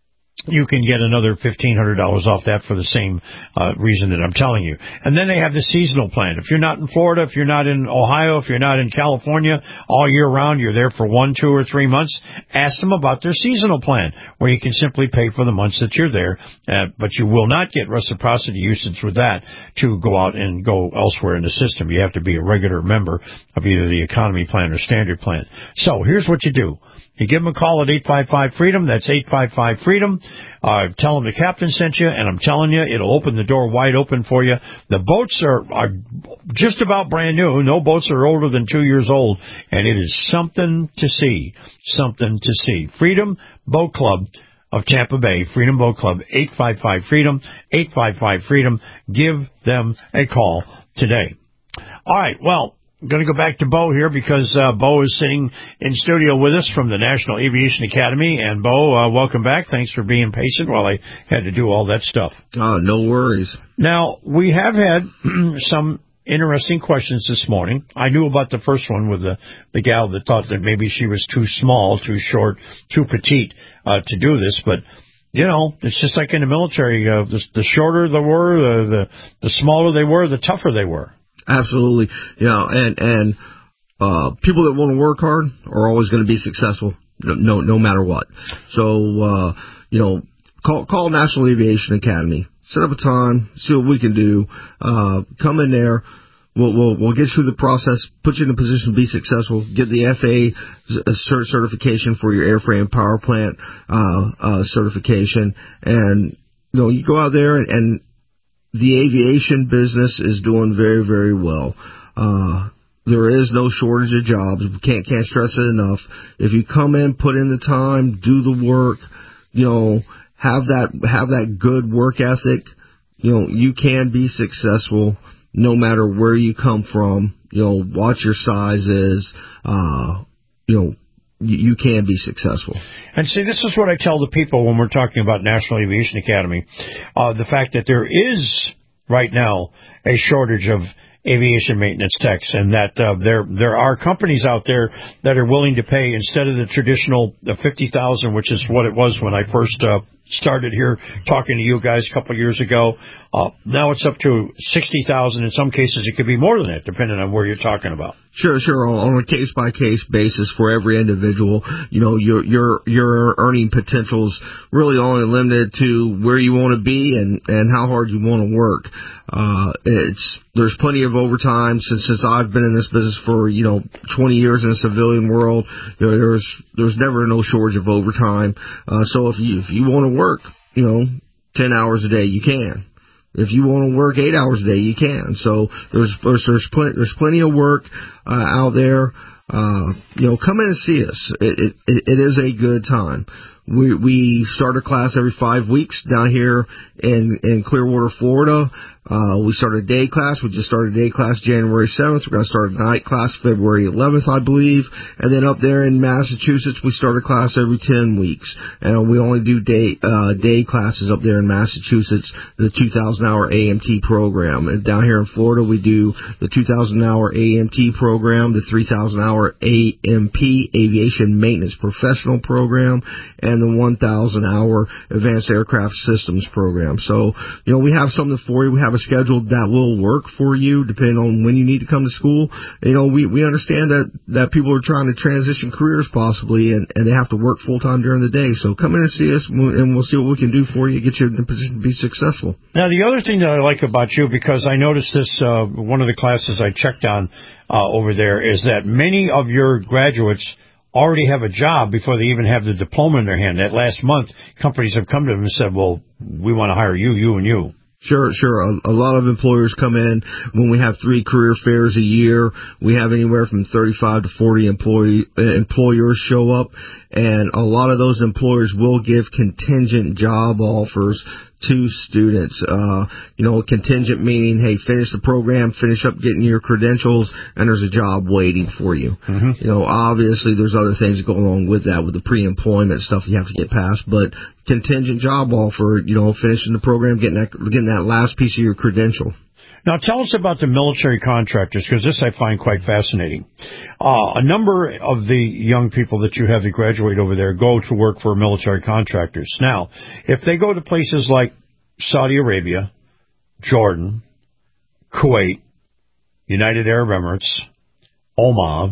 you can get another fifteen hundred dollars off that for the same uh, reason that I'm telling you. And then they have the seasonal plan. If you're not in Florida, if you're not in Ohio, if you're not in California all year round, you're there for one, two, or three months, ask them about their seasonal plan, where you can simply pay for the months that you're there, uh, but you will not get reciprocity usage with that to go out and go elsewhere in the system. You have to be a regular member of either the economy plan or standard plan. So here's what you do. You give them a call at eight five five freedom. That's eight five five freedom. Uh, tell them the captain sent you, and I'm telling you, it'll open the door wide open for you. The boats are, are just about brand new. No boats are older than two years old, and it is something to see. Something to see. Freedom Boat Club of Tampa Bay, Freedom Boat Club, eight five five freedom, eight five five freedom. Give them a call today. All right, well, I'm going to go back to Bo here because uh, Bo is sitting in studio with us from the National Aviation Academy. And Bo, uh, welcome back. Thanks for being patient while I had to do all that stuff. Oh, no worries. Now, we have had some interesting questions this morning. I knew about the first one with the, the gal that thought that maybe she was too small, too short, too petite uh, to do this. But, you know, it's just like in the military. Uh, the, the shorter they were, the, the, the smaller they were, the tougher they were. Absolutely. You know, and, and, uh, people that want to work hard are always going to be successful, no, no matter what. So, uh, you know, call, call National Aviation Academy, set up a time, see what we can do, uh, come in there. We'll, we'll, we'll get you through the process, put you in a position to be successful, get the F A A cert certification for your airframe power plant, uh, uh, certification. And, you know, you go out there and, and the aviation business is doing very, very well. Uh, there is no shortage of jobs. We can't, can't stress it enough. If you come in, put in the time, do the work, you know, have that, have that good work ethic, you know, you can be successful no matter where you come from, you know, what your size is, uh, you know, you can be successful. And see, this is what I tell the people when we're talking about National Aviation Academy. Uh, the fact that there is right now a shortage of aviation maintenance techs, and that uh, there there are companies out there that are willing to pay, instead of the traditional the fifty thousand dollars, which is what it was when I first uh, started here talking to you guys a couple of years ago. Uh, now it's up to sixty thousand dollars. In some cases, it could be more than that, depending on where you're talking about. Sure, sure. On a case-by-case basis for every individual, you know, your your your earning potential's really only limited to where you want to be and and how hard you want to work. Uh, it's there's plenty of overtime since since I've been in this business for you know twenty years in the civilian world. There, there's there's never no shortage of overtime. Uh, so if you if you want to work, you know, ten hours a day, you can. If you want to work eight hours a day, you can. So there's there's there's plenty there's plenty of work uh, out there. Uh, you know, come in and see us. It, it it is a good time. We we start a class every five weeks down here in in Clearwater, Florida. Uh, we start a day class. We just started a day class January seventh. We're going to start a night class February eleventh, I believe. And then up there in Massachusetts, we start a class every ten weeks. And we only do day, uh, day classes up there in Massachusetts, the two thousand hour A M T program. And down here in Florida, we do the two thousand hour A M T program, the three thousand hour A M P, Aviation Maintenance Professional program, and the one thousand hour Advanced Aircraft Systems program. So, you know, we have something for you. We have a schedule that will work for you depending on when you need to come to school. You know, we, we understand that, that people are trying to transition careers possibly, and, and they have to work full time during the day. So come in and see us, and we'll see what we can do for you, get you in the position to be successful. Now, the other thing that I like about you, because I noticed this, uh, one of the classes I checked on uh, over there, is that many of your graduates already have a job before they even have the diploma in their hand. That last month, companies have come to them and said, well, we want to hire you, you, and you. Sure, sure. A, a lot of employers come in when we have three career fairs a year. We have anywhere from thirty-five to forty employee, uh, employers show up, and a lot of those employers will give contingent job offers to students. Uh, you know, contingent meaning, hey, finish the program, finish up getting your credentials, and there's a job waiting for you. Mm-hmm. You know, obviously there's other things that go along with that, with the pre-employment stuff you have to get past, but contingent job offer, you know, finishing the program, getting that, getting that last piece of your credential. Now, tell us about the military contractors, because this I find quite fascinating. Uh, a number of the young people that you have that graduate over there go to work for military contractors. Now, if they go to places like Saudi Arabia, Jordan, Kuwait, United Arab Emirates, Oman,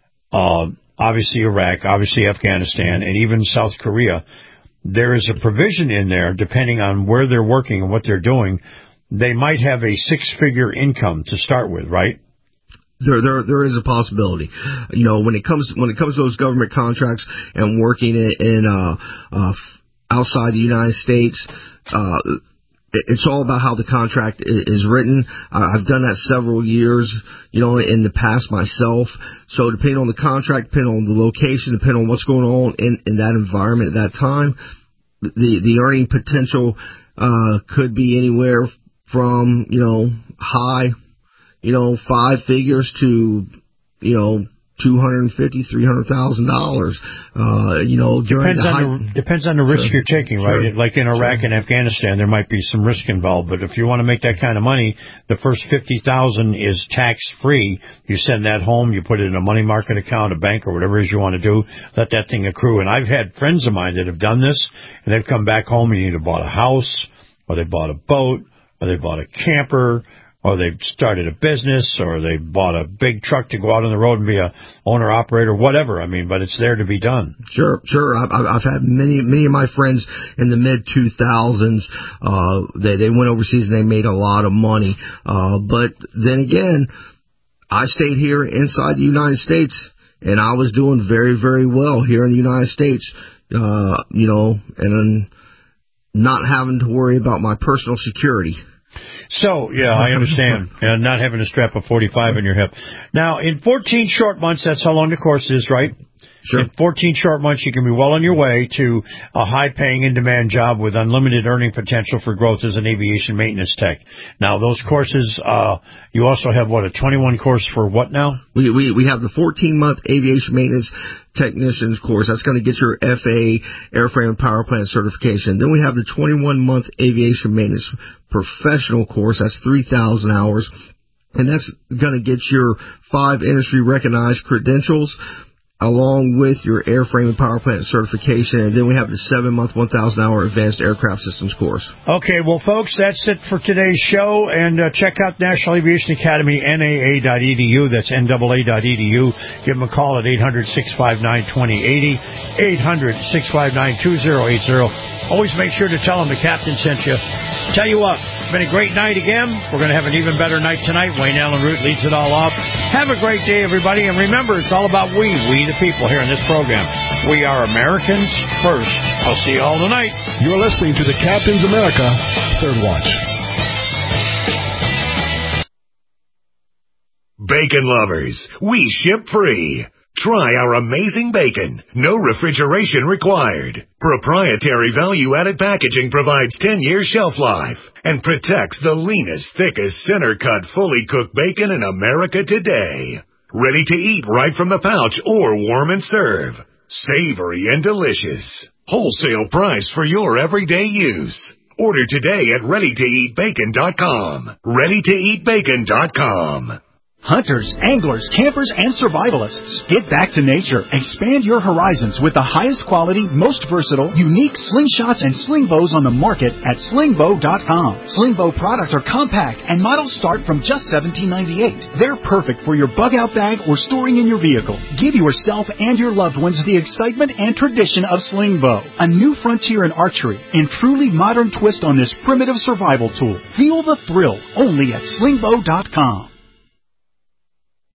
uh, obviously Iraq, obviously Afghanistan, and even South Korea, there is a provision in there, depending on where they're working and what they're doing, they might have a six-figure income to start with, right? There, there, there is a possibility. You know, when it comes, when it comes to those government contracts and working in, in uh, uh, outside the United States, uh, it's all about how the contract is written. Uh, I've done that several years, you know, in the past myself. So depending on the contract, depending on the location, depending on what's going on in, in that environment at that time, the, the earning potential, uh, could be anywhere from, you know, high, you know, five figures to, you know, two hundred fifty, three hundred thousand dollars. Uh, you know, during depends the on high, the depends on the risk sure, you're taking, right? sure, like in Iraq sure. and Afghanistan, there might be some risk involved, but if you want to make that kind of money, the first fifty thousand is tax free. You send that home, you put it in a money market account, a bank, or whatever it is you want to do. Let that thing accrue. And I've had friends of mine that have done this, and they've come back home and either bought a house, or they bought a boat, or they bought a camper, or they've started a business, or they bought a big truck to go out on the road and be a owner-operator, whatever. I mean, but it's there to be done. Sure, sure. I've, I've had many, many of my friends in the mid two thousands, uh, they, they went overseas and they made a lot of money. Uh, but then again, I stayed here inside the United States, and I was doing very, very well here in the United States, uh, you know, and not having to worry about my personal security. So, yeah, I understand. And not having to strap a forty-five in your hip. Now, in fourteen short months, that's how long the course is, right? Sure. In fourteen short months, you can be well on your way to a high-paying, in-demand job with unlimited earning potential for growth as an aviation maintenance tech. Now, those courses, uh, you also have, what, a twenty-one course for what now? We we, we have the fourteen-month aviation maintenance technicians course. That's going to get your F A A, airframe and power plant certification. Then we have the twenty-one month aviation maintenance professional course. That's three thousand hours. And that's going to get your five industry-recognized credentials, along with your airframe and power plant certification. And then we have the seven-month, one thousand hour advanced aircraft systems course. Okay, well, folks, that's it for today's show. And uh, check out National Aviation Academy, N A A dot E D U. That's N A A dot E D U. Give them a call at eight hundred, six five nine, two zero eight zero, eight hundred, six five nine, two zero eight zero. Always make sure to tell them the captain sent you. Tell you what, it's been a great night again. We're going to have an even better night tonight. Wayne Allen Root leads it all off. Have a great day, everybody. And remember, it's all about we, we the people here in this program. We are Americans first. I'll see you all tonight. You're listening to the Captain's America Third Watch. Bacon lovers, we ship free. Try our amazing bacon. No refrigeration required. Proprietary value-added packaging provides ten years shelf life and protects the leanest, thickest, center-cut, fully cooked bacon in America today. Ready to eat right from the pouch or warm and serve. Savory and delicious. Wholesale price for your everyday use. Order today at ready to eat bacon dot com. ready to eat bacon dot com. Hunters, anglers, campers, and survivalists. Get back to nature. Expand your horizons with the highest quality, most versatile, unique slingshots and sling bows on the market at sling bow dot com. Sling bow products are compact and models start from just seventeen ninety-eight. They're perfect for your bug-out bag or storing in your vehicle. Give yourself and your loved ones the excitement and tradition of sling bow. A new frontier in archery and truly modern twist on this primitive survival tool. Feel the thrill only at sling bow dot com.